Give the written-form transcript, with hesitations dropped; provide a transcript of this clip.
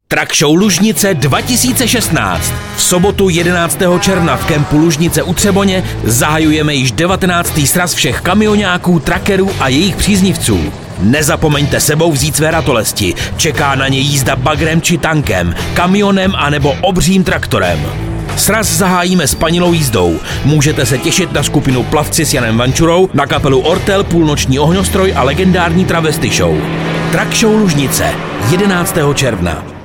Truck Show Lužnice 2016. V sobotu 11. června v kempu Lužnice u Třeboně zahajujeme již 19. sraz všech kamioňáků, truckerů a jejich příznivců. Nezapomeňte sebou vzít své ratolesti. Čeká na ně jízda bagrem či tankem, kamionem anebo obřím traktorem. Sraz zahájíme spanilou jízdou. Můžete se těšit na skupinu Plavci s Janem Vančurou, na kapelu Ortel, půlnoční ohňostroj a legendární travesty show. Truck Show Lužnice 11. června.